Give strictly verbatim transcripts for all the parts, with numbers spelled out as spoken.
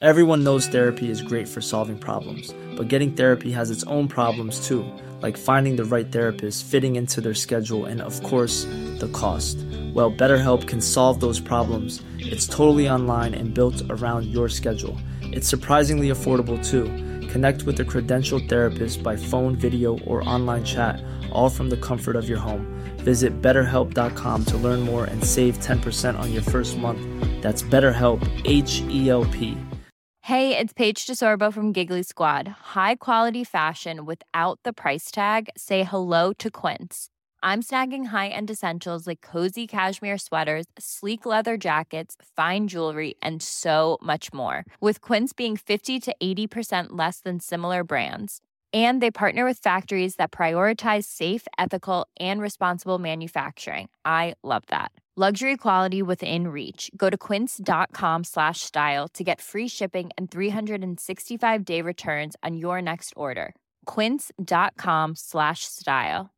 Everyone knows therapy is great for solving problems, but getting therapy has its own problems too, like finding the right therapist, fitting into their schedule, and of course, the cost. Well, BetterHelp can solve those problems. It's totally online and built around your schedule. It's surprisingly affordable too. Connect with a credentialed therapist by phone, video, or online chat, all from the comfort of your home. Visit better help dot com to learn more and save ten percent on your first month. That's BetterHelp, H E L P. Hey, it's Paige DeSorbo from Giggly Squad. High quality fashion without the price tag. Say hello to Quince. I'm snagging high-end essentials like cozy cashmere sweaters, sleek leather jackets, fine jewelry, and so much more. With Quince being fifty to eighty percent less than similar brands. And they partner with factories that prioritize safe, ethical, and responsible manufacturing. I love that. Luxury quality within reach. Go to quince.com slash style to get free shipping and three sixty-five day returns on your next order. Quince.com slash style.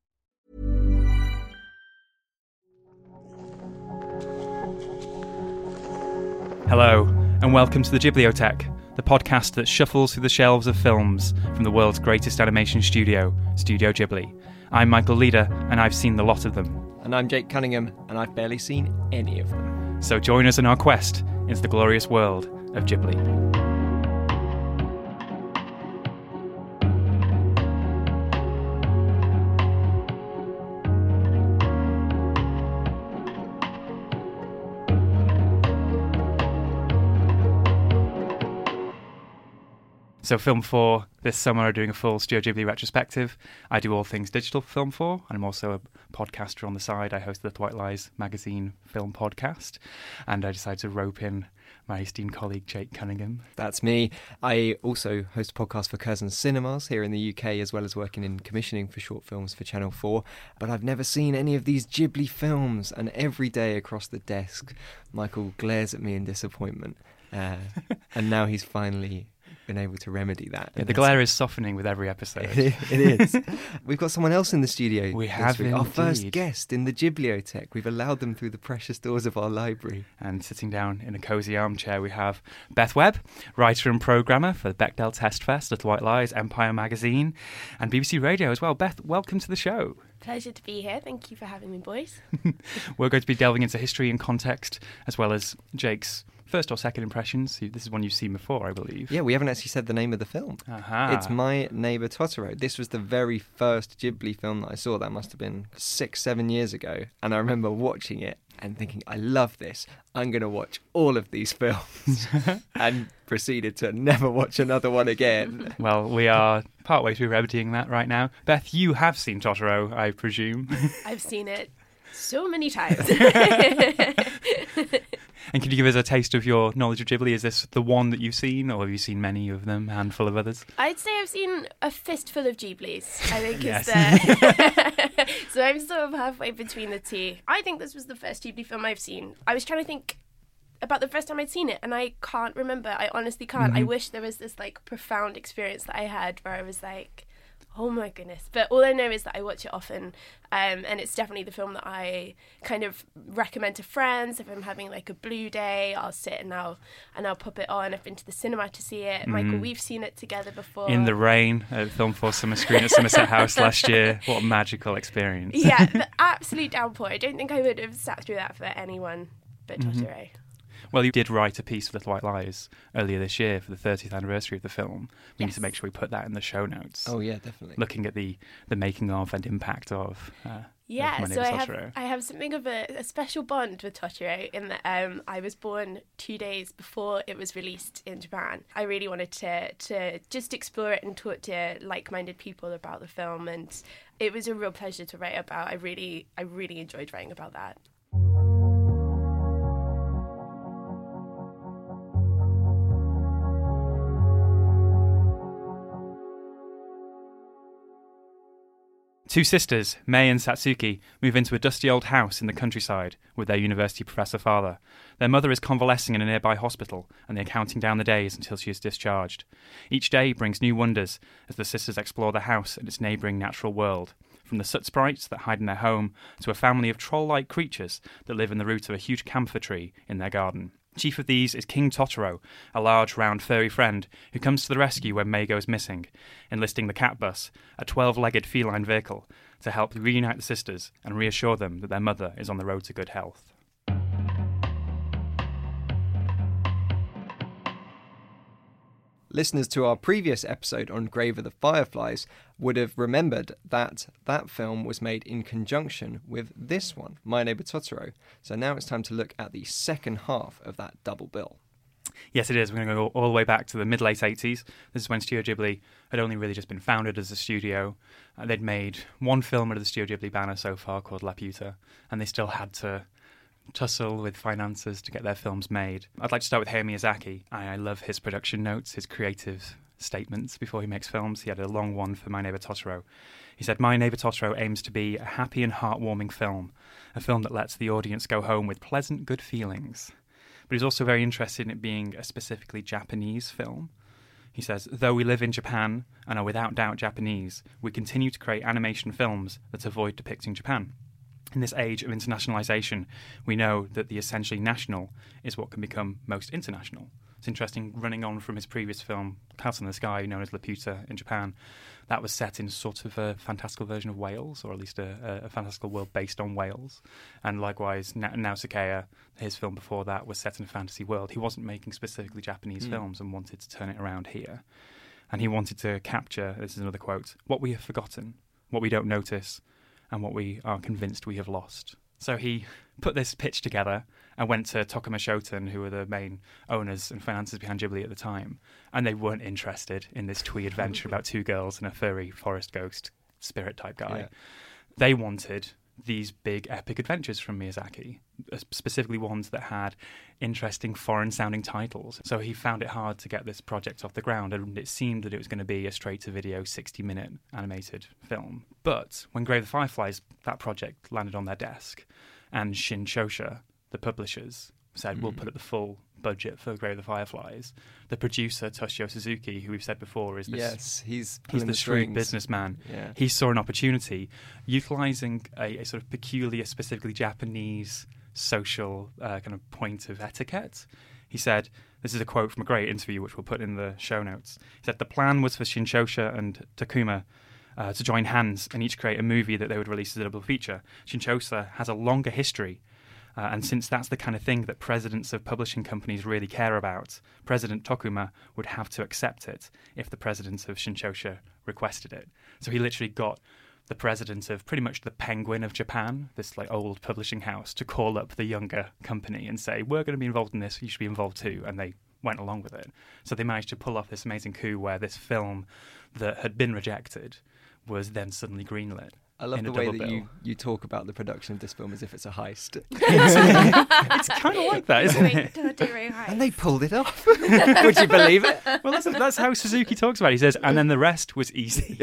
Hello, and welcome to the Ghibliotheque, the podcast that shuffles through the shelves of films from the world's greatest animation studio, Studio Ghibli. I'm Michael Leader, and I've seen the lot of them. And I'm Jake Cunningham, and I've barely seen any of them. So join us in our quest into the glorious world of Ghibli. So Film four this summer are doing a full Studio Ghibli retrospective. I do all things digital for Film four, and I'm also a podcaster on the side. I host the White Lies magazine film podcast, and I decided to rope in my esteemed colleague Jake Cunningham. That's me. I also host a podcast for Curzon Cinemas here in the U K, as well as working in commissioning for short films for Channel four. But I've never seen any of these Ghibli films, and every day across the desk, Michael glares at me in disappointment. Uh, and now he's finally been able to remedy that. Yeah, the glare is softening with every episode. It, it is. We've got someone else in the studio. We have indeed. Our first guest in the Ghibliotheque. We've allowed them through the precious doors of our library. And sitting down in a cosy armchair, we have Beth Webb, writer and programmer for the Bechdel Test Fest, Little White Lies, Empire Magazine, and B B C Radio as well. Beth, welcome to the show. Pleasure to be here. Thank you for having me, boys. We're going to be delving into history and context, as well as Jake's first or second impressions. This is one you've seen before, I believe. Yeah, we haven't actually said the name of the film. Aha. It's My Neighbor Totoro. This was the very first Ghibli film that I saw. That must have been six, seven years ago. And I remember watching it and thinking, I love this. I'm going to watch all of these films. And proceeded to never watch another one again. Well, we are partway through remedying that right now. Beth, you have seen Totoro, I presume. I've seen it so many times. And can you give us a taste of your knowledge of Ghibli? Is this the one that you've seen, or have you seen many of them, a handful of others? I'd say I've seen a fistful of Ghiblis, I think Yes. is the... So I'm sort of halfway between the two. I think this was the first Ghibli film I've seen. I was trying to think about the first time I'd seen it, and I can't remember. I honestly can't. Mm-hmm. I wish there was this like profound experience that I had where I was like, oh my goodness. But all I know is that I watch it often, um, and it's definitely the film that I kind of recommend to friends. If I'm having like a blue day, I'll sit and I'll, and I'll pop it on. I've been to the cinema to see it. Mm. Michael, we've seen it together before. In the rain at Film four summer screen at Somerset House last year. What a magical experience. Yeah, the absolute downpour. I don't think I would have sat through that for anyone but Totoro. Mm-hmm. Well, you did write a piece for Little White Lies earlier this year for the thirtieth anniversary of the film. We Yes. need to make sure we put that in the show notes. Oh, yeah, definitely. Looking at the, the making of and impact of uh, Yeah, of My so Neighbor I have Totoro. I have something of a, a special bond with Totoro in that um, I was born two days before it was released in Japan. I really wanted to to just explore it and talk to like-minded people about the film, and it was a real pleasure to write about. I really I really enjoyed writing about that. Two sisters, Mei and Satsuki, move into a dusty old house in the countryside with their university professor father. Their mother is convalescing in a nearby hospital, and they're counting down the days until she is discharged. Each day brings new wonders as the sisters explore the house and its neighbouring natural world, from the soot sprites that hide in their home to a family of troll-like creatures that live in the root of a huge camphor tree in their garden. Chief of these is King Totoro, a large, round, furry friend who comes to the rescue when May goes missing, enlisting the Cat Bus, a twelve-legged feline vehicle, to help reunite the sisters and reassure them that their mother is on the road to good health. Listeners to our previous episode on Grave of the Fireflies would have remembered that that film was made in conjunction with this one, My Neighbor Totoro. So now it's time to look at the second half of that double bill. Yes, it is. We're going to go all the way back to the mid-late eighties. This is when Studio Ghibli had only really just been founded as a studio. Uh, they'd made one film under the Studio Ghibli banner so far called Laputa, and they still had to tussle with finances to get their films made. I'd like to start with Hayao Miyazaki. I, I love his production notes, his creative statements before he makes films. He had a long one for My Neighbor Totoro. He said, My Neighbor Totoro aims to be a happy and heartwarming film, a film that lets the audience go home with pleasant, good feelings. But he's also very interested in it being a specifically Japanese film. He says, though we live in Japan and are without doubt Japanese, we continue to create animation films that avoid depicting Japan. In this age of internationalization, we know that the essentially national is what can become most international. It's interesting, running on from his previous film, Castle in the Sky, known as Laputa in Japan, that was set in sort of a fantastical version of Wales, or at least a, a fantastical world based on Wales. And likewise, Na- Nausicaa, his film before that, was set in a fantasy world. He wasn't making specifically Japanese mm. films and wanted to turn it around here. And he wanted to capture, this is another quote, what we have forgotten, what we don't notice, and what we are convinced we have lost. So he put this pitch together and went to Tokuma Shoten, who were the main owners and financiers behind Ghibli at the time, and they weren't interested in this twee adventure about two girls and a furry forest ghost spirit type guy. Yeah. They wanted these big epic adventures from Miyazaki, specifically ones that had interesting foreign-sounding titles. So he found it hard to get this project off the ground, and it seemed that it was going to be a straight-to-video sixty-minute animated film. But when Grave of the Fireflies, that project landed on their desk, and Shin-Shosha, the publishers, said, mm. we'll put up the full budget for Grave of the Fireflies. The producer, Toshio Suzuki, who we've said before, is this, yes, he's, he's the shrewd strings. businessman. Yeah. He saw an opportunity, utilising a, a sort of peculiar, specifically Japanese social uh, kind of point of etiquette. He said, this is a quote from a great interview, which we'll put in the show notes. He said, the plan was for Shin-Shosha and Takuma uh, to join hands and each create a movie that they would release as a double feature. Shin-Shosha has a longer history. Uh, and since that's the kind of thing that presidents of publishing companies really care about, President Tokuma would have to accept it if the president of Shin-Shosha requested it. So he literally got the president of pretty much the Penguin of Japan, this like old publishing house, to call up the younger company and say, we're going to be involved in this, you should be involved too. And they went along with it. So they managed to pull off this amazing coup where this film that had been rejected was then suddenly greenlit. I love the way that you, you talk about the production of this film as if it's a heist. It's kind of like that, isn't it? And they pulled it off. Would you believe it? Well, that's, that's how Suzuki talks about it. He says, and then the rest was easy.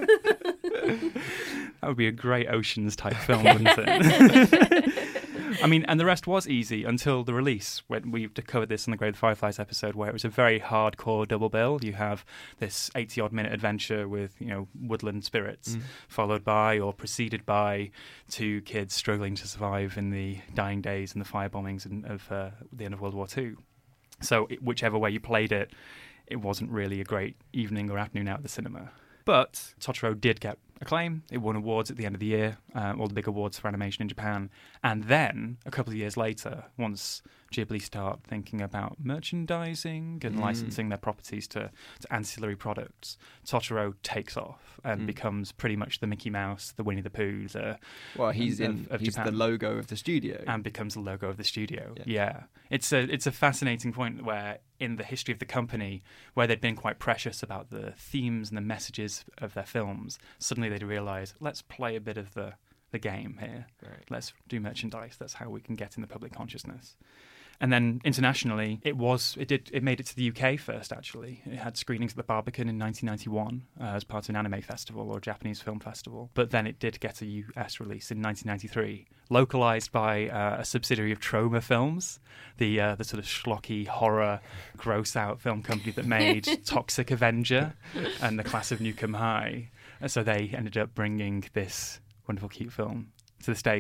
That would be a great Oceans type film, wouldn't it? I mean, and the rest was easy until the release, when we covered this in the Grave of the Fireflies episode, where it was a very hardcore double bill. You have this eighty-odd minute adventure with, you know, woodland spirits, mm. followed by or preceded by two kids struggling to survive in the dying days and the fire bombings in, of uh, the end of World War Two. So it, whichever way you played it, it wasn't really a great evening or afternoon out at the cinema. But Totoro did get acclaim. It won awards at the end of the year, uh, all the big awards for animation in Japan. And then, a couple of years later, once Ghibli start thinking about merchandising and mm. licensing their properties to, to ancillary products, Totoro takes off and mm. becomes pretty much the Mickey Mouse, the Winnie the Pooh, the well, he's of, in of he's Japan. the logo of the studio, and becomes the logo of the studio. Yeah. yeah, it's a it's a fascinating point where in the history of the company, where they'd been quite precious about the themes and the messages of their films, suddenly they'd realise, let's play a bit of the the game here. Right. Let's do merchandise. That's how we can get in the public consciousness. And then internationally, it was it did it made it to the U K first. Actually, it had screenings at the Barbican in nineteen ninety-one uh, as part of an anime festival or a Japanese film festival. But then it did get a U S release in nineteen ninety-three, localized by uh, a subsidiary of Troma Films, the uh, the sort of schlocky horror, gross out film company that made Toxic Avenger and The Class of Nukem High. And so they ended up bringing this wonderful, cute film to the States.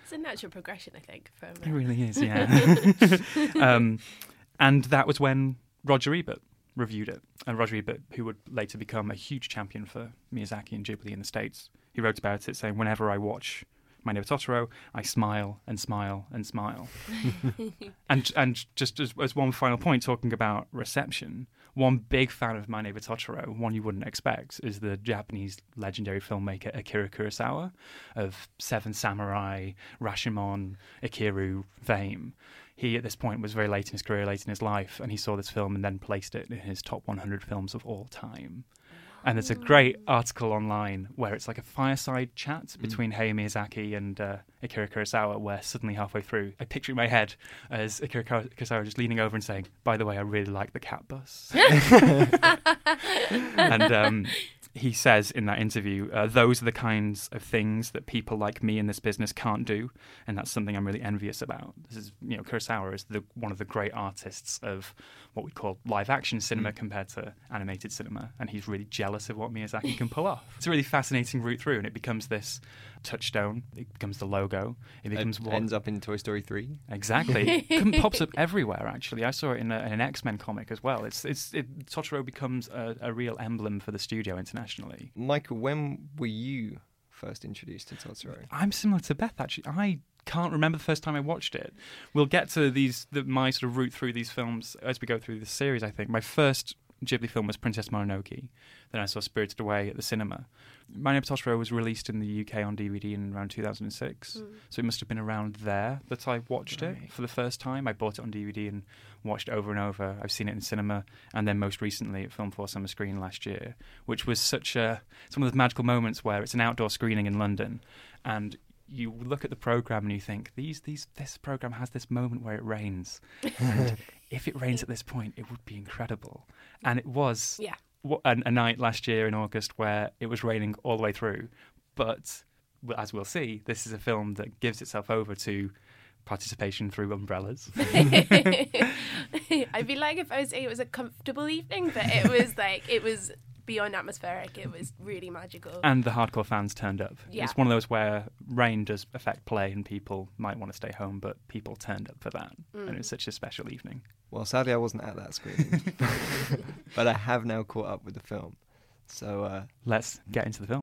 It's a natural progression, I think. From It really is, yeah. um, and that was when Roger Ebert reviewed it. And Roger Ebert, who would later become a huge champion for Miyazaki and Ghibli in the States, he wrote about it saying, whenever I watch My Neighbor Totoro, I smile and smile and smile. and and just as, as one final point, talking about reception, one big fan of My Neighbor Totoro, one you wouldn't expect, is the Japanese legendary filmmaker Akira Kurosawa of Seven Samurai, Rashomon, Ikiru fame. He, at this point, was very late in his career, late in his life, and he saw this film and then placed it in his top one hundred films of all time. And there's a great article online where it's like a fireside chat mm. between Hayao Miyazaki and uh, Akira Kurosawa, where suddenly halfway through, I picture in my head as Akira Kurosawa just leaning over and saying, by the way, I really like the cat bus. and um, he says in that interview, uh, those are the kinds of things that people like me in this business can't do, and that's something I'm really envious about. This is, you know, Kurosawa is the, one of the great artists of what we call live-action cinema mm. compared to animated cinema, and he's really jealous of what Miyazaki can pull off. It's a really fascinating route through, and it becomes this touchstone. It becomes the logo. It becomes it what ends up in Toy Story three. Exactly. It pops up everywhere. Actually, I saw it in, a, in an X-Men comic as well. It's it's it, Totoro becomes a, a real emblem for the studio internationally. Michael, when were you first introduced to Totoro? I'm similar to Beth, actually. I can't remember the first time I watched it. We'll get to these the, my sort of route through these films as we go through this series, I think. My first Ghibli film was Princess Mononoke. Then I saw Spirited Away at the cinema. My Neighbor Totoro was released in the U K on D V D in around two thousand six, mm. so it must have been around there that I watched right. it for the first time. I bought it on D V D and watched it over and over. I've seen it in cinema, and then most recently at Film four Summer Screen last year, which was such a... It's one of those magical moments where it's an outdoor screening in London, and you look at the programme and you think, these, these, this programme has this moment where it rains. And if it rains at this point, it would be incredible. And it was yeah. a, a night last year in August where it was raining all the way through. But as we'll see, this is a film that gives itself over to participation through umbrellas. I'd be like if I was saying it was a comfortable evening, but it was like, it was... beyond atmospheric. It was really magical. And the hardcore fans turned up. Yeah. It's one of those where rain does affect play and people might want to stay home, but people turned up for that. Mm. And it was such a special evening. Well, sadly, I wasn't at that screening. But I have now caught up with the film. So uh... let's get into the film.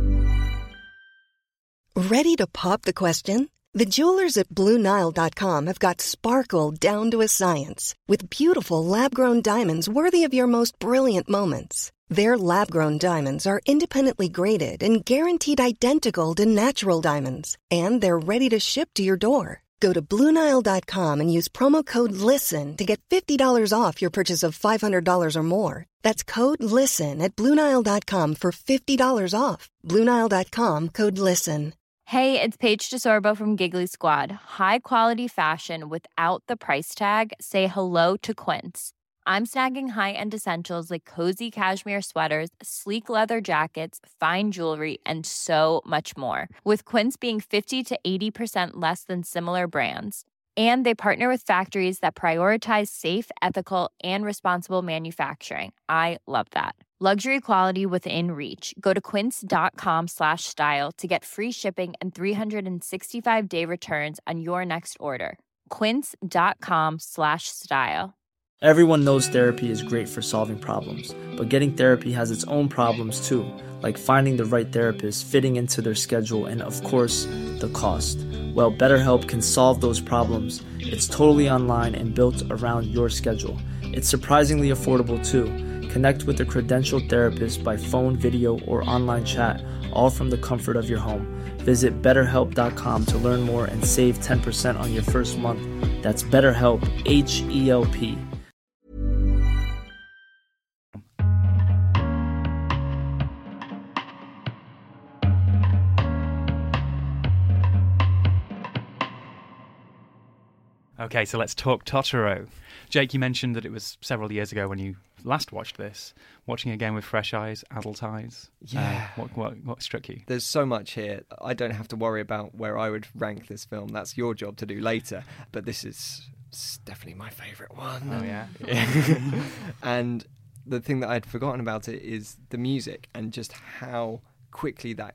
Ready to pop the question? The jewelers at Blue Nile dot com have got sparkle down to a science with beautiful lab-grown diamonds worthy of your most brilliant moments. Their lab-grown diamonds are independently graded and guaranteed identical to natural diamonds. And they're ready to ship to your door. Go to Blue Nile dot com and use promo code LISTEN to get fifty dollars off your purchase of five hundred dollars or more. That's code LISTEN at Blue Nile dot com for fifty dollars off. Blue Nile dot com, code LISTEN. Hey, it's Paige DeSorbo from Giggly Squad. High quality fashion without the price tag. Say hello to Quince. I'm snagging high-end essentials like cozy cashmere sweaters, sleek leather jackets, fine jewelry, and so much more. With Quince being fifty to eighty percent less than similar brands. And they partner with factories that prioritize safe, ethical, and responsible manufacturing. I love that. Luxury quality within reach. Go to quince.com slash style to get free shipping and three sixty-five day returns on your next order. Quince.com slash style. Everyone knows therapy is great for solving problems, but getting therapy has its own problems too, like finding the right therapist, fitting into their schedule, and of course, the cost. Well, BetterHelp can solve those problems. It's totally online and built around your schedule. It's surprisingly affordable too. Connect with a credentialed therapist by phone, video, or online chat, all from the comfort of your home. Visit better help dot com to learn more and save ten percent on your first month. That's BetterHelp, H E L P. Okay, so let's talk Totoro. Jake, you mentioned that it was several years ago when you last watched this. Watching again with fresh eyes, adult eyes. Yeah. Uh, what, what, what struck you? There's so much here. I don't have to worry about where I would rank this film. That's your job to do later. But this is definitely my favourite one. Oh, yeah? yeah. And the thing that I'd forgotten about it is the music and just how quickly that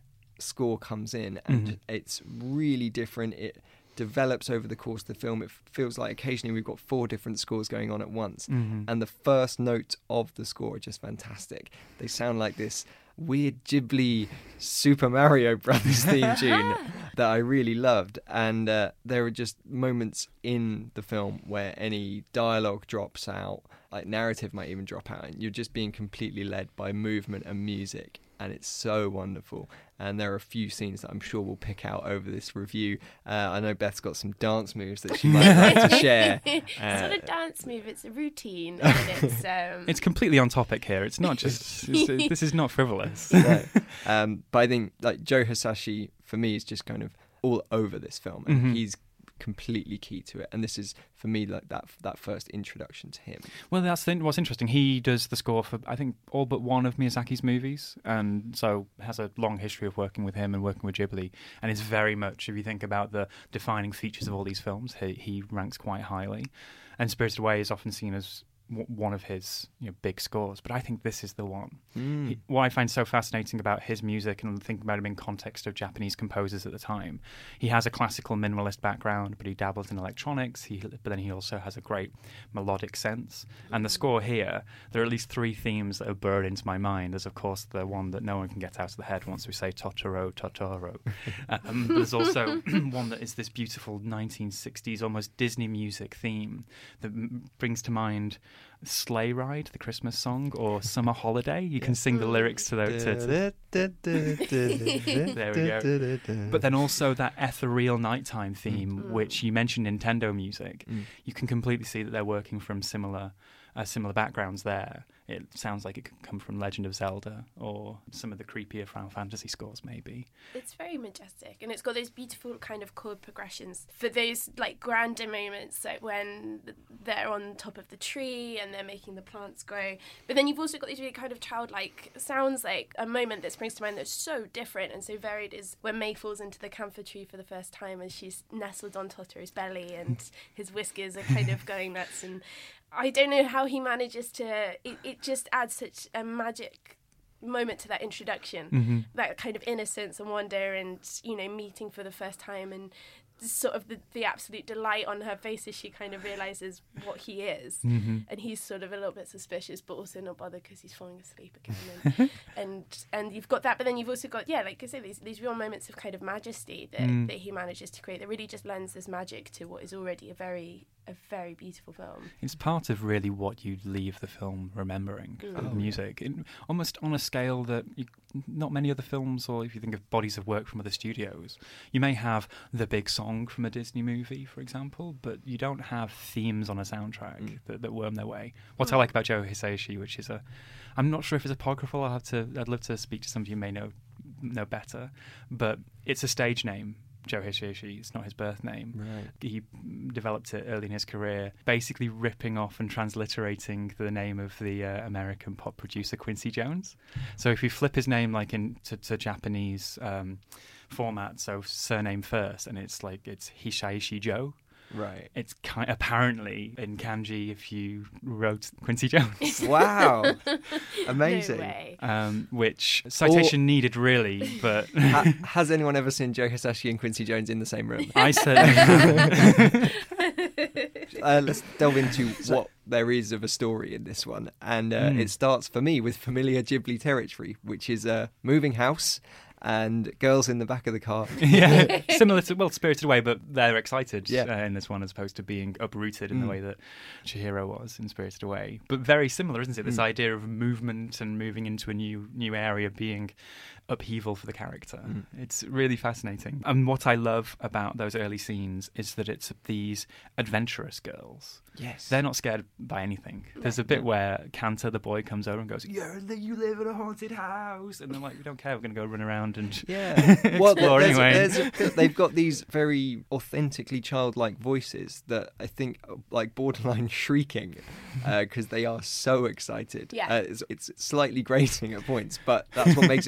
score comes in, and Mhm. it's really different. It develops over the course of the film. It feels like occasionally we've got four different scores going on at once. Mhm. And the first note of the score are just fantastic. They sound like this weird Ghibli Super Mario Brothers theme tune that I really loved. And uh, there are just moments in the film where any dialogue drops out, like narrative might even drop out, and you're just being completely led by movement and music. And it's so wonderful. And there are a few scenes that I'm sure we'll pick out over this review. Uh, I know Beth's got some dance moves that she might like to share. It's Uh, not a dance move, it's a routine. And it's, um... It's completely on topic here. It's not just. It's, uh, this is not frivolous. no. um, but I think like Joe Hisashi for me is just kind of all over this film, and Mhm. he's completely key to it. And this is for me like that that first introduction to him. Well, that's the, what's interesting. He does the score for, I think, all but one of Miyazaki's movies, and so has a long history of working with him and working with Ghibli. And it's very much, if you think about the defining features of all these films, he, he ranks quite highly. And Spirited Away is often seen as w- one of his you know, big scores, but I think this is the one. Mm. He, what I find so fascinating about his music, and thinking about him in context of Japanese composers at the time, he has a classical minimalist background, but he dabbles in electronics. He, but then he also has a great melodic sense. And the score here, there are at least three themes that are burned into my mind. There's of course the one that no one can get out of the head once we say Totoro, Totoro. um, but there's also one that is this beautiful nineteen sixties almost Disney music theme that m- brings to mind Sleigh Ride, the Christmas song, or Summer Holiday. You can sing the lyrics to those. To, to, there we go. But then also that ethereal nighttime theme, which you mentioned Nintendo music. Mm. You can completely see that they're working from similar, uh, similar backgrounds there. It sounds like it could come from Legend of Zelda or some of the creepier Final Fantasy scores, maybe. It's very majestic, and it's got those beautiful kind of chord progressions for those like grander moments, like when they're on top of the tree and they're making the plants grow. But then you've also got these really kind of childlike sounds, like a moment that springs to mind that's so different and so varied is when May falls into the camphor tree for the first time and she's nestled on Totoro's belly and his whiskers are kind of going nuts. And I don't know how he manages to, it, it just adds such a magic moment to that introduction, Mm-hmm. that kind of innocence and wonder and, you know, meeting for the first time and sort of the, the absolute delight on her face as she kind of realises what he is. Mm-hmm. And he's sort of a little bit suspicious, but also not bothered because he's falling asleep again. And, and and you've got that, but then you've also got, yeah, like I say, these, these real moments of kind of majesty that, Mm. that he manages to create that really just lends this magic to what is already a very a very beautiful film. It's part of really what you leave the film remembering, Mm. the Oh, music. It, almost on a scale that you, not many other films, or if you think of bodies of work from other studios, you may have the big song from a Disney movie, for example, but you don't have themes on a soundtrack Mm. that, that worm their way. What I like about Joe Hisaishi, which is a, I'm not sure if it's apocryphal. I'll have to. I'd love to speak to somebody who may know know better, but it's a stage name. Joe Hisaishi, it's not his birth name. Right. He developed it early in his career, basically ripping off and transliterating the name of the uh, American pop producer Quincy Jones. So if you flip his name like in to, to Japanese um, format, so surname first, and it's like it's Hisaishi Joe. Right. It's kind apparently in kanji if you wrote Quincy Jones. Wow. Amazing. No way. Um, which citation needed really, but Ha- has anyone ever seen Joe Hisashi and Quincy Jones in the same room? I certainly have. Uh, let's delve into what there is of a story in this one. And uh, Mm. it starts for me with familiar Ghibli territory, which is a moving house and girls in the back of the car. Yeah, similar to, well, Spirited Away, but they're excited Yeah. uh, in this one as opposed to being uprooted in the Mm. way that Chihiro was in Spirited Away. But very similar, isn't it? This Mm. idea of movement and moving into a new new area being upheaval for the character. Mm. It's really fascinating. And what I love about those early scenes is that it's these adventurous girls. Yes. They're not scared by anything. There's a bit where Kanta, the boy, comes over and goes, "Yeah, you live in a haunted house," and they're like, "We don't care. We're going to go run around and Yeah. Well, explore there's, anyway." there's a, they've got these very authentically childlike voices that I think are, like borderline shrieking because uh, they are so excited. Yeah. Uh, it's, it's slightly grating at points, but that's what makes it feel real.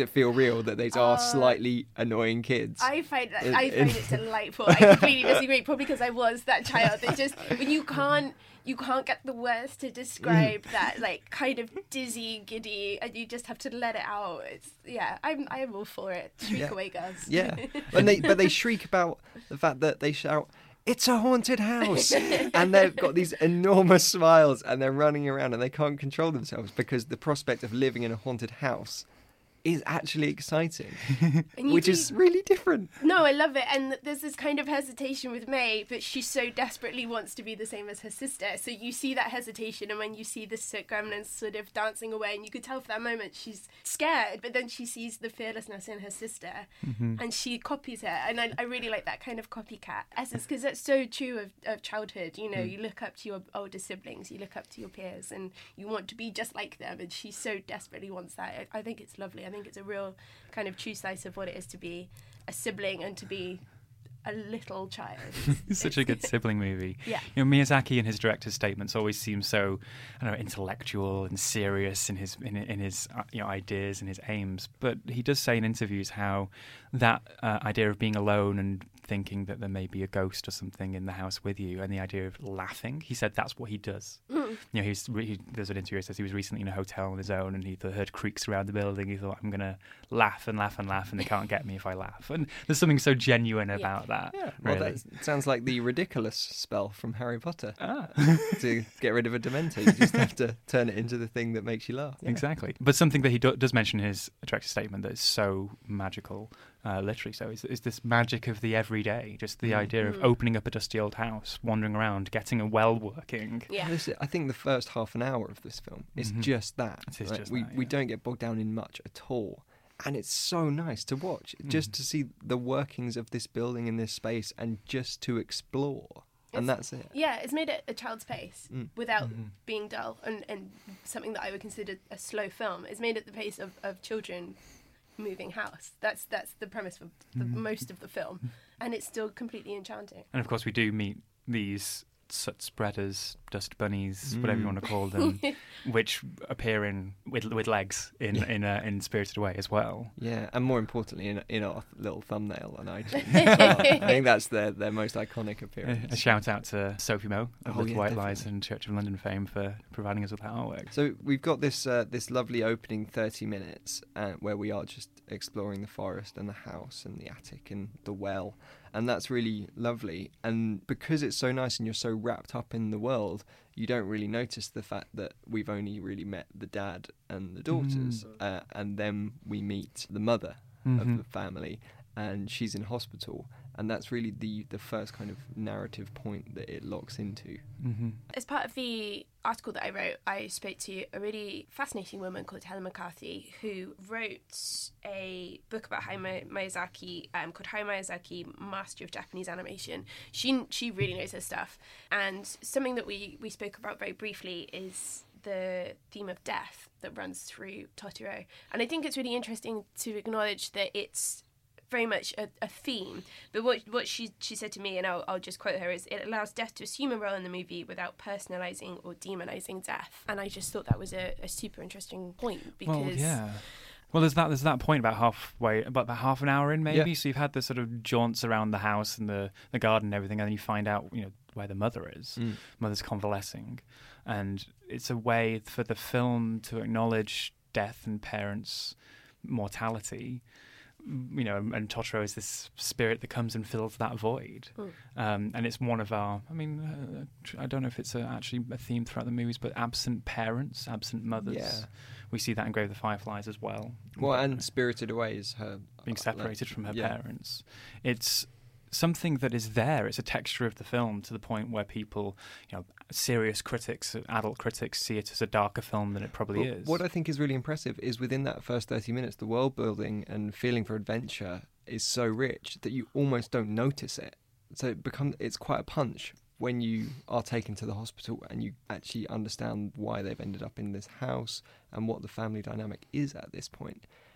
real that they are uh, slightly annoying kids. I find that, I find it delightful. I completely disagree, probably because I was that child. It just when you can't you can't get the words to describe that like kind of dizzy, giddy, and you just have to let it out. It's yeah, I'm I'm all for it. Shriek yeah. away, girls. Yeah, and they but they shriek about the fact that they shout, "It's a haunted house!" and they've got these enormous smiles, and they're running around, and they can't control themselves because the prospect of living in a haunted house is actually exciting, which do, is really different. No, I love it. And there's this kind of hesitation with May, but she so desperately wants to be the same as her sister. So you see that hesitation, and when you see the gremlins sort of dancing away, and you could tell for that moment she's scared, but then she sees the fearlessness in her sister, mm-hmm. and she copies her. And I, I really like that kind of copycat essence, because that's so true of, of childhood. You know, mm. you look up to your older siblings, you look up to your peers, and you want to be just like them, and she so desperately wants that. I, I think it's lovely. I think it's a real kind of true slice of what it is to be a sibling and to be a little child. It's such a good sibling movie. Yeah. You know, Miyazaki in his director's statements always seem so, I don't know, intellectual and serious in his in, in his uh, you know ideas and his aims. But he does say in interviews how that uh, idea of being alone and thinking that there may be a ghost or something in the house with you, and the idea of laughing, he said that's what he does. Mm. You know, he's he, there's an interview that says he was recently in a hotel on his own, and he th- heard creaks around the building. He thought, I'm going to laugh and laugh and laugh, and they can't get me if I laugh. And there's something so genuine yeah. about that. Yeah, well, really. That sounds like the ridiculous spell from Harry Potter. Ah. To get rid of a Dementor, you just have to turn it into the thing that makes you laugh. Yeah. Exactly. But something that he do- does mention in his director's statement that is so magical, uh, literally so, is, is this magic of the everyday, just the mm. idea of mm. opening up a dusty old house, wandering around, getting a well working. Yeah. I think the first half an hour of this film is mm-hmm. just that. It is right? just we, that, yeah. we don't get bogged down in much at all. And it's so nice to watch, mm. just to see the workings of this building in this space and just to explore. And it's, that's it. Yeah, it's made it a child's pace mm. without mm-hmm. being dull and, and something that I would consider a slow film. It's made it the pace of, of children moving house. That's that's the premise for the, mm. most of the film. And it's still completely enchanting. And of course we do meet these soot spreaders, dust bunnies, mm. whatever you want to call them, which appear in with with legs in in uh, in Spirited Away as well. Yeah, and more importantly, in in our little thumbnail on iTunes. Well, I think that's their their most iconic appearance. A, a shout out to Sophie Mo of oh, Little yeah, White definitely. Lies and Church of London fame for providing us with that artwork. So we've got this uh, this lovely opening thirty minutes uh, where we are just exploring the forest and the house and the attic and the well. And that's really lovely. And because it's so nice and you're so wrapped up in the world, you don't really notice the fact that we've only really met the dad and the daughters. Mm. Uh, and then we meet the mother mm-hmm. of the family, and she's in hospital. And that's really the, the first kind of narrative point that it locks into. Mm-hmm. As part of the article that I wrote, I spoke to a really fascinating woman called Helen McCarthy, who wrote a book about Hayao Miyazaki um, called Hayao Miyazaki, Master of Japanese Animation. She she really knows her stuff. And something that we, we spoke about very briefly is the theme of death that runs through Totoro. And I think it's really interesting to acknowledge that it's very much a, a theme, but what what she she said to me, and I'll, I'll just quote her, is it allows death to assume a role in the movie without personalising or demonising death. And I just thought that was a, a super interesting point, because well, yeah. Well, there's that there's that point about halfway, about, about half an hour in maybe. Yeah. So you've had the sort of jaunts around the house and the, the garden and everything, and then you find out, you know, where the mother is. Mm. Mother's convalescing, and it's a way for the film to acknowledge death and parents' mortality. You know, and Totoro is this spirit that comes and fills that void. Mm. Um, and it's one of our, I mean, uh, I don't know if it's a, actually a theme throughout the movies, but absent parents, absent mothers. Yeah. We see that in Grave of the Fireflies as well. Well, and Spirited Away is her being separated like, from her yeah. parents. It's something that is there. It's a texture of the film, to the point where people, you know, serious critics, adult critics, see it as a darker film than it probably well, is. What I think is really impressive is within that first thirty minutes, the world building and feeling for adventure is so rich that you almost don't notice it. So it becomes it's quite a punch when you are taken to the hospital and you actually understand why they've ended up in this house and what the family dynamic is at this point.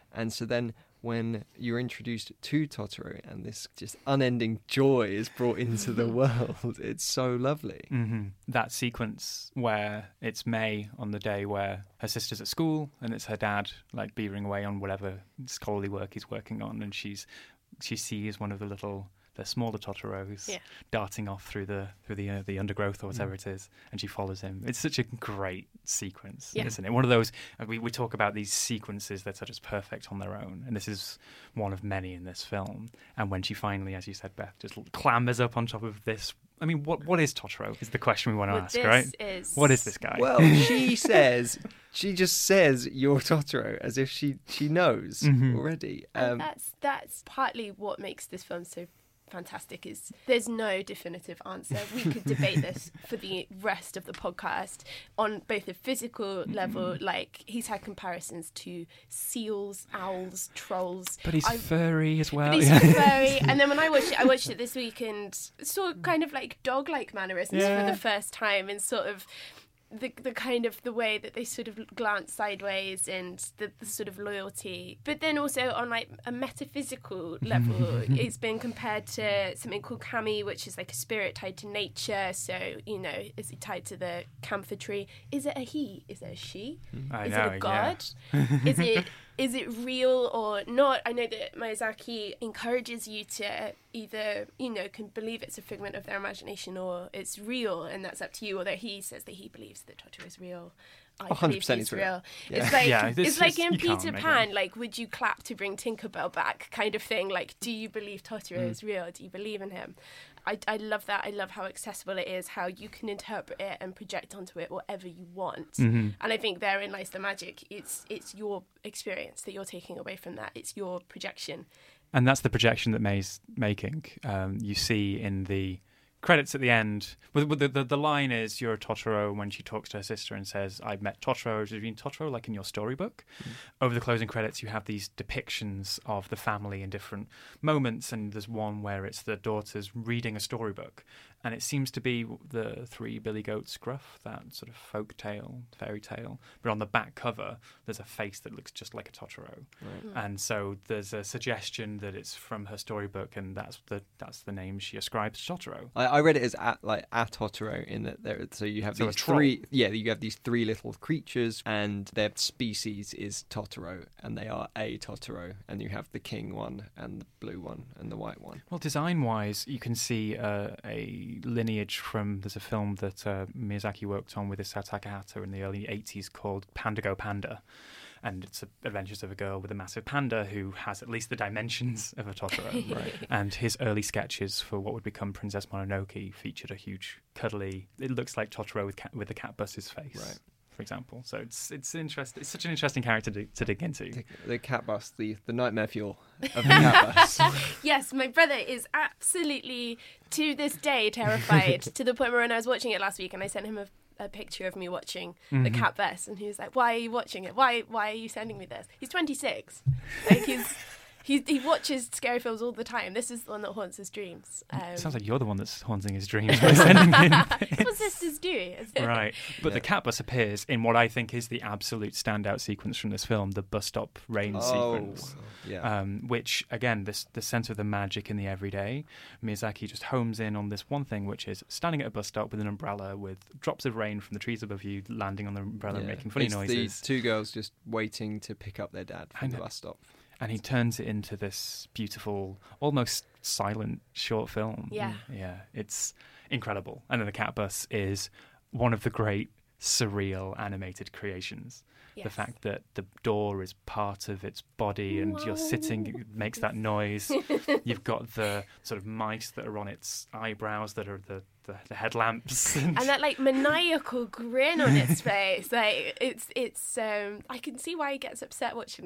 And so then when you're introduced to Totoro and this just unending joy is brought into the world, it's so lovely. Mm-hmm. That sequence where it's May on the day where her sister's at school and it's her dad like beavering away on whatever scholarly work he's working on, and she's she sees one of the little the smaller Totoros Yeah. darting off through the through the uh, the undergrowth or whatever Mm. it is, and she follows him. It's such a great sequence, Yeah. isn't it? One of those uh, we we talk about these sequences that are just perfect on their own, and this is one of many in this film. And when she finally, as you said, Beth, just clambers up on top of this. I mean, what what is Totoro? Is the question we want to Well, ask, this right? is What is this guy? Well, she says, she just says you're Totoro as if she, she knows Mhm. already. And Um, that's that's partly what makes this film so fantastic. Is there's no definitive answer. We could debate this for the rest of the podcast on both a physical level, like he's had comparisons to seals, owls, trolls. But he's I- furry as well. But he's yeah. furry, and then when I watched it, I watched it this week and saw kind of like dog-like mannerisms Yeah. for the first time, and sort of the the kind of the way that they sort of glance sideways and the, the sort of loyalty. But then also on like a metaphysical level, it's been compared to something called kami, which is like a spirit tied to nature. So, you know, is it tied to the camphor tree? Is it a he? Is it a she? I Is know, it a god? Is it is it real or not? I know that Miyazaki encourages you to either, you know, can believe it's a figment of their imagination or it's real, and that's up to you. Although he says that he believes that Totoro is real. I one hundred believe percent he's it's real. real. Yeah. It's like Yeah, it's, this like is- in you can't Peter make Pan. it. Like, would you clap to bring Tinkerbell back? Kind of thing. Like, do you believe Totoro Mm. is real? Do you believe in him? I, I love that. I love how accessible it is, how you can interpret it and project onto it whatever you want. Mhm. And I think therein lies the magic. It's it's your experience that you're taking away from that. It's your projection. And that's the projection that May's making. Um, you see in the credits at the end, well, the, the, the line is, you're a Totoro, when she talks to her sister and says, I met Totoro, does it mean Totoro, like in your storybook? Mm. Over the closing credits, you have these depictions of the family in different moments, and there's one where it's the daughters reading a storybook, and it seems to be the Three Billy Goats Gruff, that sort of folk tale, fairy tale. But on the back cover, there's a face that looks just like a Totoro. Right. And so there's a suggestion that it's from her storybook, and that's the that's the name she ascribes to Totoro. I, I read it as at, like a Totoro in that there. So you have So a these troll. three, yeah, you have these three little creatures, and their species is Totoro, and they are a Totoro, and you have the king one, and the blue one, and the white one. Well, design-wise, you can see uh, a lineage from, there's a film that uh, Miyazaki worked on with Isao Takahata in the early eighties called Panda Go Panda. And it's a, adventures of a girl with a massive panda who has at least the dimensions of a Totoro. Right. And his early sketches for what would become Princess Mononoke featured a huge, cuddly, it looks like Totoro with cat, with the cat bus's face, Right. for example. So it's it's interesting. It's such an interesting character to, to dig into. The, the cat bus, the, the nightmare fuel of the cat bus. Yes, my brother is absolutely, to this day, terrified, to the point where when I was watching it last week and I sent him a, a picture of me watching The Mhm. Cat Bus, and he was like, why are you watching it? Why why are you sending me this? He's twenty-six. Like, he's, he's, he watches scary films all the time. This is the one that haunts his dreams. Um, It sounds like you're the one that's haunting his dreams by sending him That's what sisters do. Right. But Yeah. the cat bus appears in what I think is the absolute standout sequence from this film, the bus stop rain Oh, sequence. yeah. Um, which, again, this the sense of the magic in the everyday. Miyazaki just homes in on this one thing, which is standing at a bus stop with an umbrella with drops of rain from the trees above you landing on the umbrella and Yeah. making funny it's noises. the two girls just waiting to pick up their dad I from the know. bus stop. And he turns it into this beautiful, almost silent short film. Yeah. Yeah, it's incredible. And then the cat bus is one of the great surreal animated creations. The Yes. fact that the door is part of its body and you're sitting, it makes that noise. You've got the sort of mice that are on its eyebrows that are the, the, the headlamps. And that like maniacal grin on its face, like it's it's um I can see why he gets upset watching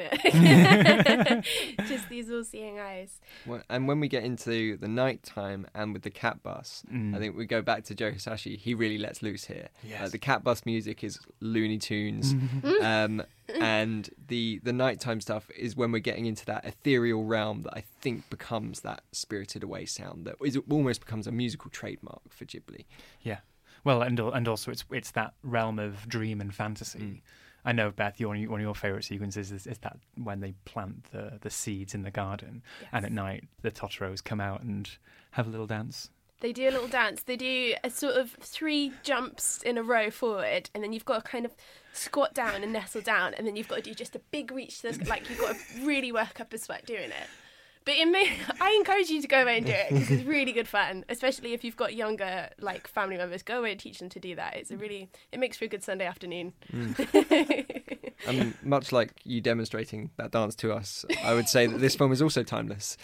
it. Just these all-seeing eyes. Well, and when we get into the night time and with the cat bus, Mm. I think we go back to Joe Hisashi. He really lets loose here. Yes. Uh, the cat bus music is Looney Tunes, um, and the the nighttime stuff is when we're getting into that ethereal realm that I think becomes that Spirited Away sound that is almost becomes a musical trademark for Ghibli. Yeah. Well, and al- and also it's it's that realm of dream and fantasy. Mm. I know, Beth, your, one of your favourite sequences is, is that when they plant the, the seeds in the garden, Yes. and at night the Totoros come out and have a little dance. They do a little dance. They do a sort of three jumps in a row forward, and then you've got to kind of squat down and nestle down, and then you've got to do just a big reach to the, like you've got to really work up a sweat doing it. But it may, I encourage you to go away and do it because it's really good fun, especially if you've got younger like family members. Go away and teach them to do that. It's a really, it makes for a good Sunday afternoon. Mm. I mean, much like you demonstrating that dance to us, I would say that this film is also timeless.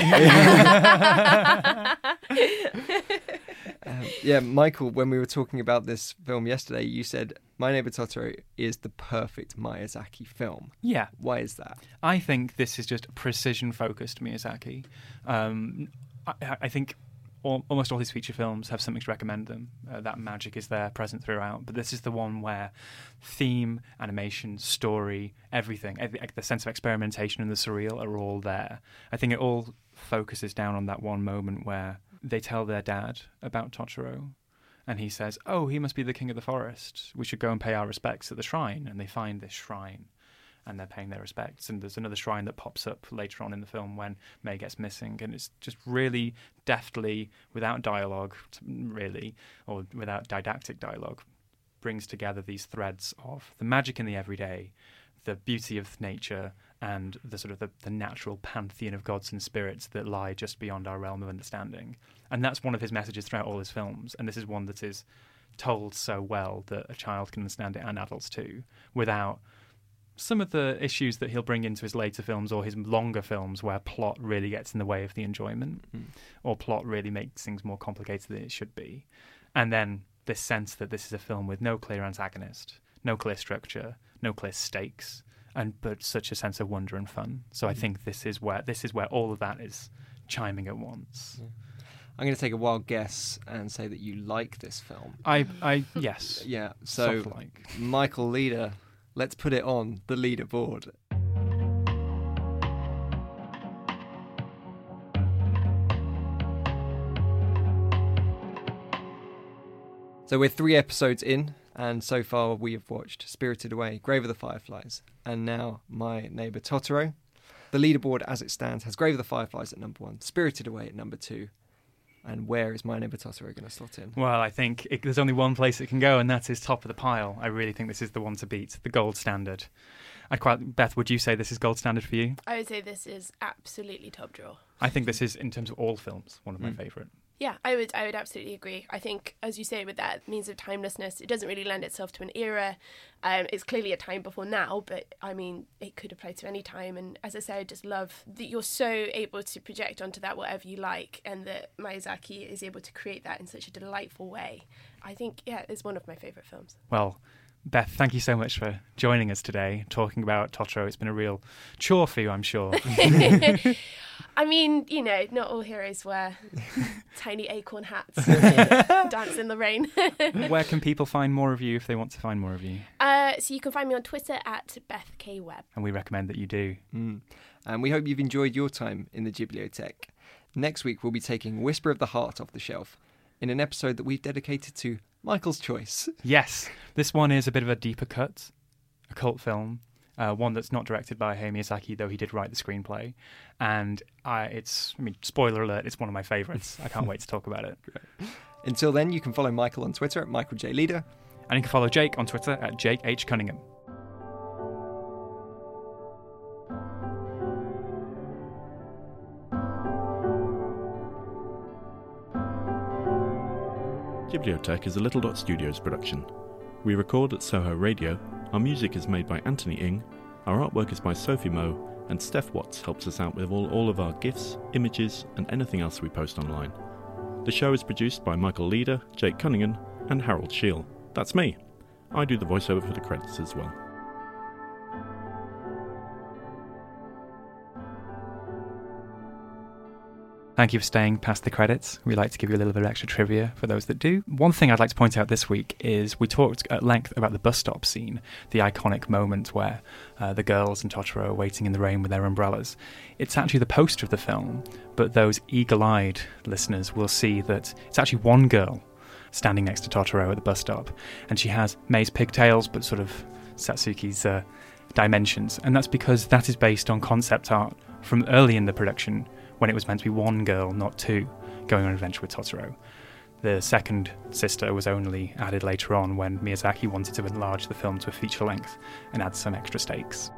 um, yeah, Michael, when we were talking about this film yesterday, you said My Neighbor Totoro is the perfect Miyazaki film. Yeah. Why is that? I think this is just precision-focused Miyazaki. Um, I, I think all, almost all his feature films have something to recommend them. Uh, that magic is there, present throughout. But this is the one where theme, animation, story, everything, every, the sense of experimentation and the surreal are all there. I think it all focuses down on that one moment where they tell their dad about Totoro. And he says, oh, he must be the king of the forest. We should go and pay our respects at the shrine. And they find this shrine, and they're paying their respects. And there's another shrine that pops up later on in the film when May gets missing. And it's just really deftly, without dialogue, really, or without didactic dialogue, brings together these threads of the magic in the everyday, the beauty of nature, and the sort of the, the natural pantheon of gods and spirits that lie just beyond our realm of understanding. And that's one of his messages throughout all his films. And this is one that is told so well that a child can understand it, and adults too, without some of the issues that he'll bring into his later films or his longer films where plot really gets in the way of the enjoyment, mm. or plot really makes things more complicated than it should be. And then this sense that this is a film with no clear antagonist, no clear structure, no clear stakes, and but such a sense of wonder and fun. So I think this is where this is where all of that is chiming at once. Yeah. I'm going to take a wild guess and say that you like this film. I, I yes. Yeah. So, Soft-like. Michael Leader, let's put it on the leaderboard. So we're three episodes in, and so far we have watched Spirited Away, Grave of the Fireflies, and now My Neighbor Totoro. The leaderboard as it stands has Grave of the Fireflies at number one, Spirited Away at number two. And where is My Neighbor Totoro going to slot in? Well, I think it, there's only one place it can go, and that is top of the pile. I really think this is the one to beat, the gold standard. I'd quite, Beth, would you say this is gold standard for you? I would say this is absolutely top drawer. I think this is, in terms of all films, one of my mm. favourite. Yeah, I would I would absolutely agree. I think, as you say, with that means of timelessness, it doesn't really lend itself to an era. Um, it's clearly a time before now, but I mean, it could apply to any time. And as I say, I just love that you're so able to project onto that whatever you like, and that Miyazaki is able to create that in such a delightful way. I think, yeah, it's one of my favourite films. Well, Beth, thank you so much for joining us today, talking about Totoro. It's been a real chore for you, I'm sure. I mean, you know, not all heroes wear tiny acorn hats, dance in the rain. Where can people find more of you if they want to find more of you? Uh, so you can find me on Twitter at Beth K Webb. And we recommend that you do. Mm. And we hope you've enjoyed your time in the Ghibliotheque. Next week, we'll be taking Whisper of the Heart off the shelf in an episode that we've dedicated to Michael's choice. Yes, this one is a bit of a deeper cut, a cult film. Uh, one that's not directed by Hayao Miyazaki, though he did write the screenplay. And I, it's, I mean, spoiler alert, it's one of my favourites. I can't wait to talk about it. Until then, you can follow Michael on Twitter at Michael J. Leader. And you can follow Jake on Twitter at Jake H. Cunningham. Ghibliotheque is a Little Dot Studios production. We record at Soho Radio. Our music is made by Anthony Ing, our artwork is by Sophie Moe, and Steph Watts helps us out with all, all of our GIFs, images, and anything else we post online. The show is produced by Michael Leader, Jake Cunningham, and Harold Scheel. That's me. I do the voiceover for the credits as well. Thank you for staying past the credits. We like to give you a little bit of extra trivia for those that do. One thing I'd like to point out this week is we talked at length about the bus stop scene, the iconic moment where uh, the girls and Totoro are waiting in the rain with their umbrellas. It's actually the poster of the film, but those eagle-eyed listeners will see that it's actually one girl standing next to Totoro at the bus stop, and she has May's pigtails, but sort of Satsuki's uh, dimensions, and that's because that is based on concept art from early in the production, when it was meant to be one girl, not two, going on an adventure with Totoro. The second sister was only added later on when Miyazaki wanted to enlarge the film to a feature length and add some extra stakes.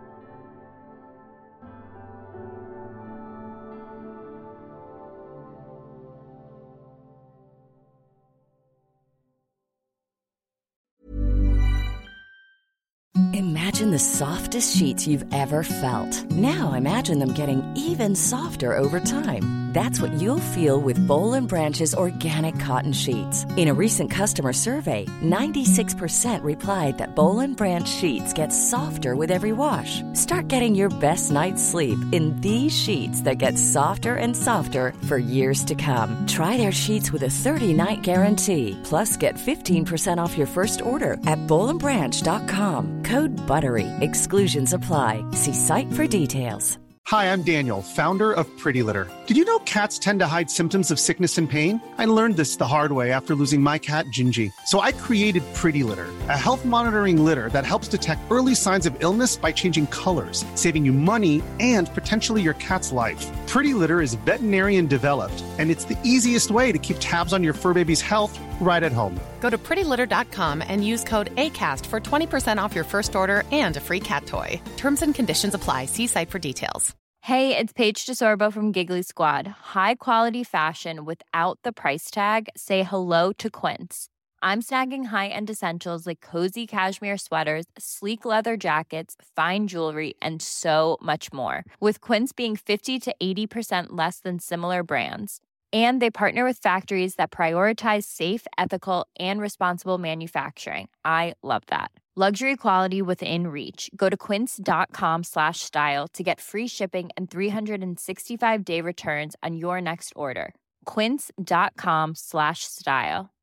Imagine the softest sheets you've ever felt. Now imagine them getting even softer over time. That's what you'll feel with Boll and Branch's organic cotton sheets. In a recent customer survey, ninety-six percent replied that Boll and Branch sheets get softer with every wash. Start getting your best night's sleep in these sheets that get softer and softer for years to come. Try their sheets with a thirty-night guarantee. Plus, get fifteen percent off your first order at boll and branch dot com. Code BUTTERY. Exclusions apply. See site for details. Hi, I'm Daniel, founder of Pretty Litter. Did you know cats tend to hide symptoms of sickness and pain? I learned this the hard way after losing my cat, Gingy. So I created Pretty Litter, a health monitoring litter that helps detect early signs of illness by changing colors, saving you money and potentially your cat's life. Pretty Litter is veterinarian developed, and it's the easiest way to keep tabs on your fur baby's health right at home. Go to pretty litter dot com and use code ACAST for twenty percent off your first order and a free cat toy. Terms and conditions apply. See site for details. Hey, it's Paige DeSorbo from Giggly Squad. High quality fashion without the price tag. Say hello to Quince. I'm snagging high-end essentials like cozy cashmere sweaters, sleek leather jackets, fine jewelry, and so much more. With Quince being fifty to eighty percent less than similar brands. And they partner with factories that prioritize safe, ethical, and responsible manufacturing. I love that. Luxury quality within reach. Go to quince.com slash style to get free shipping and three sixty-five day returns on your next order. Quince.com slash style.